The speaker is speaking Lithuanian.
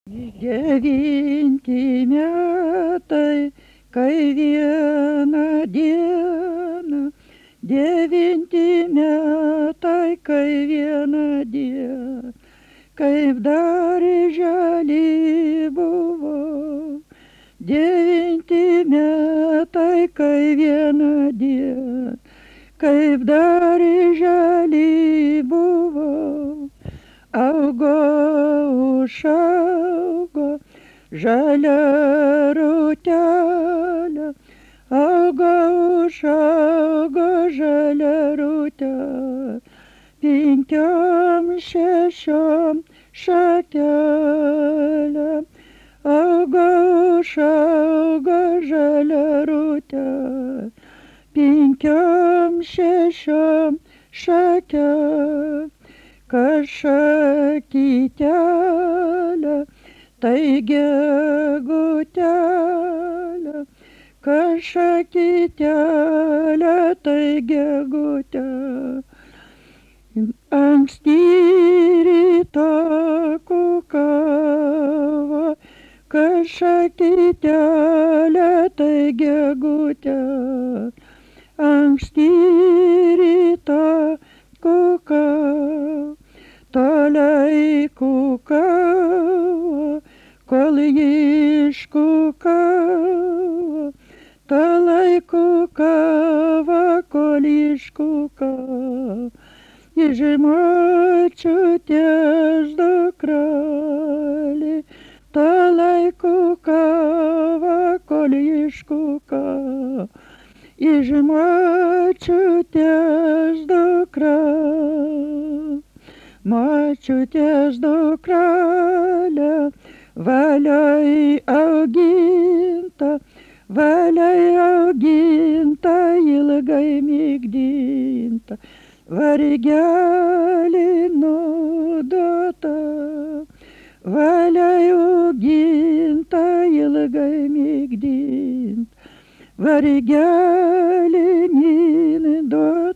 Devinti metai, kai vieną dieną, devinti metai, kai vieną dieną, kaip dar žali buvo. Devinti metai, kai vieną dieną, kaip dar žali buvo. Augo, užaugo žalia rūtelė, augo, užaugo žalia rūtelė, penkiom šešiom šakelėm, augo, užaugo žalia rūtelė, penkiom šešiom šakelėm. Kas šakytelė, tai gegutėlė, kas šakytelė, tai gegutėlė. Anksti rytą kukavo, kas šakytelė, tai gegutėlė. Anksti rytą kukavo, toliai kukavo, kol iškukavo, toliai kukavo, kol iškukavo. Iš močiutės dukrelė, toliai kukavo, kol iškukavo. Iš močiutės dukrelė, močiutės dukrelė, valiai auginta, valiai auginta, ilgai migdinta, vargelį nuduota, valiai auginta, ilgai migdinta, vargelį nuduota.